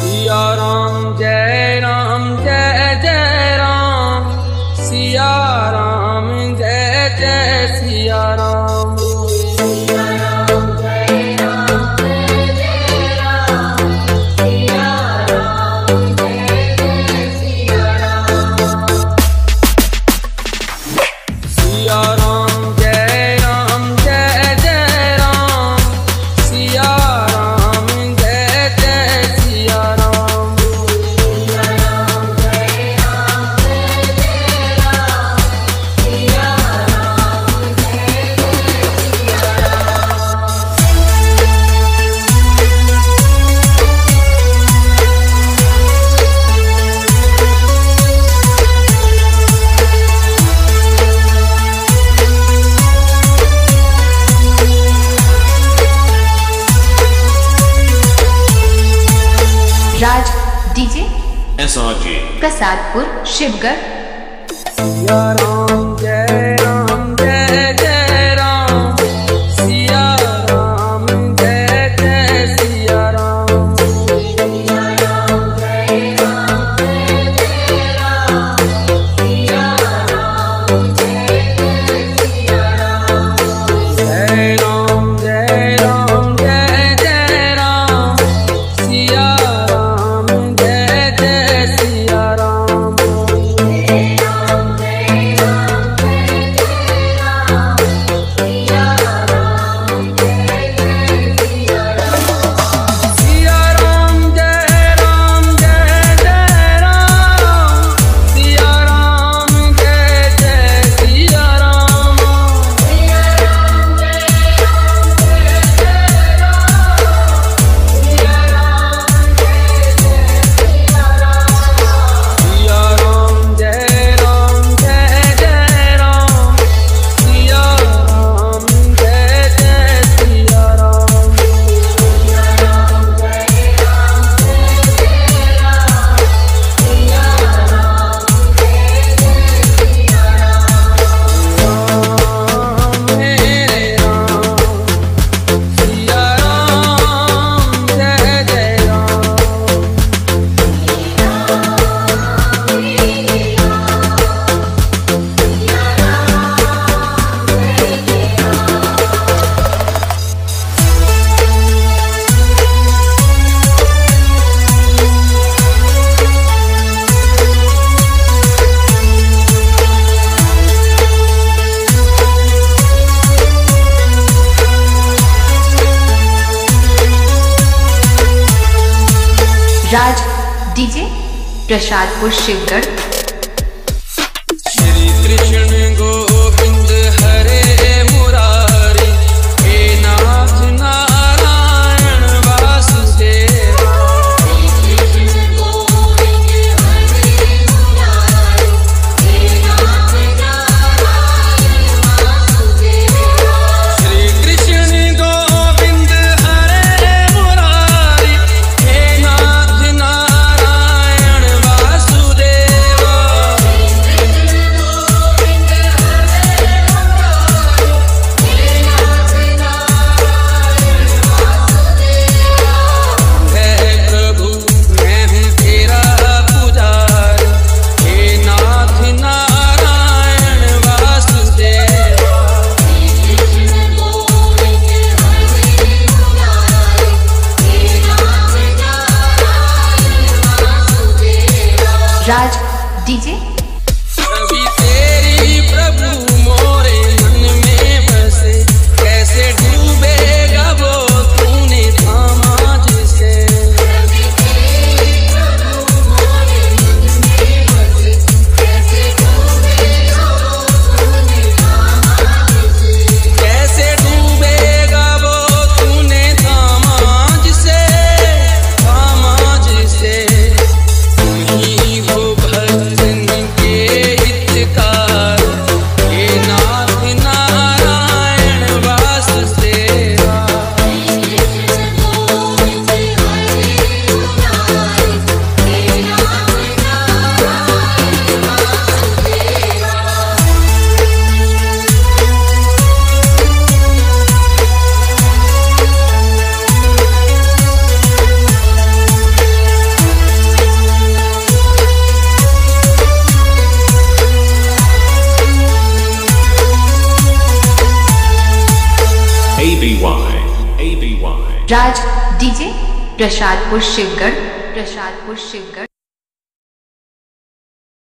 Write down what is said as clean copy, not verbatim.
सिया राम जय जय राम, सिया राम जय जय सिया राम। सिया राम जय जय राम, सिया राम जय जय सिया राम। सिया राम जय जय राम, सिया राम जय जय सिया राम। सिया राम जय जय राम, सिया राम जय जय सिया राम। Raj DJ SRJ Prasadpur Shivgarh. सिया राम जय जय राम, सिया राम जय जय सिया राम। सिया राम जय जय राम, सिया राम जय जय सिया राम। जय राम जय जय राम, सिया राम जय जय सिया राम। जय राम जय जय राम, सिया राम जय जय सिया राम। सिया राम जय जय राम, सिया राम जय जय सिया राम। सिया राम जय जय राम, सिया राम जय जय सिया राम। सिया राम जय जय राम, सिया राम जय जय सिया राम। सिया राम जय जय राम, सिया राम जय जय सिया राम। राम मेरे राम, सिया राम जय जय राम। राज डीजे प्रसादपुर शिवगढ़। श्री कृष्ण गोविंद हरे मुरारी, हे नाथ नारायण वासुदेव। श्री कृष्ण गोविंद हरे मुरारी, हे नाथ नारायण वासुदेव। श्री कृष्ण गोविंद हरे मुरारी, हे नाथ नारायण वासुदेव। है प्रभु मैं हूँ तेरा पुजारी, हे नाथ नारायण वासुदेव। राज डीजे कभी तेरी प्रभु मोरे मन में बसे, कैसे डूबेगा वो तूने थामा जिसे। कभी तेरी प्रभु मोरे मन में बसे, कैसे डूबेगा वो तूने थामा जिसे। कैसे डूबेगा वो तूने थामा जिसे, थामा जिसे। तुम ही हो भजन राज डीजे प्रसादपुर शिवगढ़, प्रसादपुर शिवगढ़।